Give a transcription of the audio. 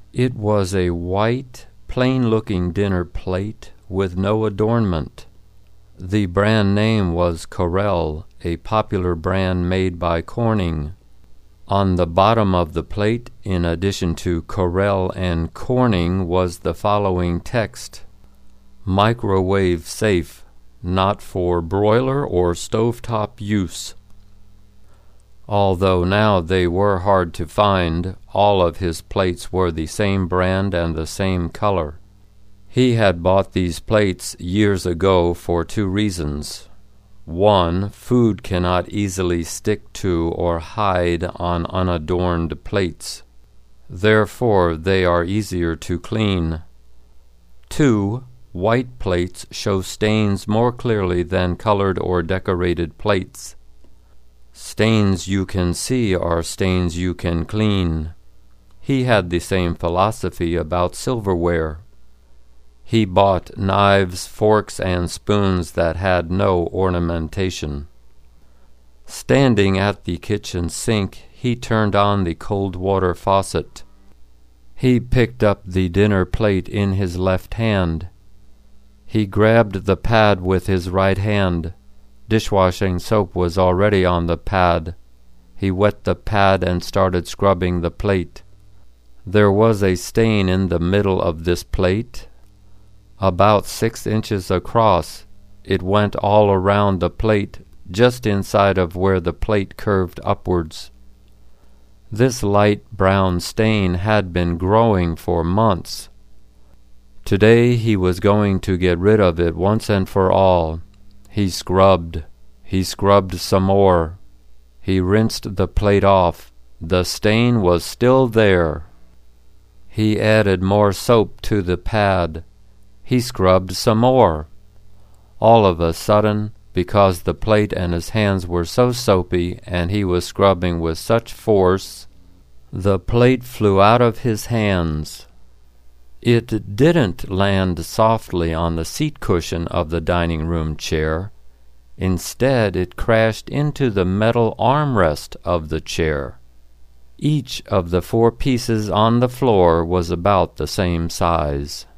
It was a white, plain-looking dinner plate with no adornment. The brand name was Corelle, a popular brand made by Corning. On the bottom of the plate, in addition to Corelle and Corning, was the following text: "Microwave safe, not for broiler or stovetop use." Although now they were hard to find, all of his plates were the same brand and the same color. He had bought these plates years ago for two reasons. One, food cannot easily stick to or hide on unadorned plates. Therefore, they are easier to clean. Two, white plates show stains more clearly than colored or decorated plates. Stains you can see are stains you can clean. He had the same philosophy about silverware. He bought knives, forks, and spoons that had no ornamentation. Standing at the kitchen sink, he turned on the cold water faucet. He picked up the dinner plate in his left hand. He grabbed the pad with his right hand. Dishwashing soap was already on the pad. He wet the pad and started scrubbing the plate. There was a stain in the middle of this plate, about 6 inches across. It went all around the plate, just inside of where the plate curved upwards. This light brown stain had been growing for months. Today he was going to get rid of it once and for all. He scrubbed some more. He rinsed the plate off. The stain was still there. He added more soap to the pad. He scrubbed some more. All of a sudden, because the plate and his hands were so soapy and he was scrubbing with such force, the plate flew out of his hands. It didn't land softly on the seat cushion of the dining room chair. Instead, it crashed into the metal armrest of the chair. Each of the 4 pieces on the floor was about the same size.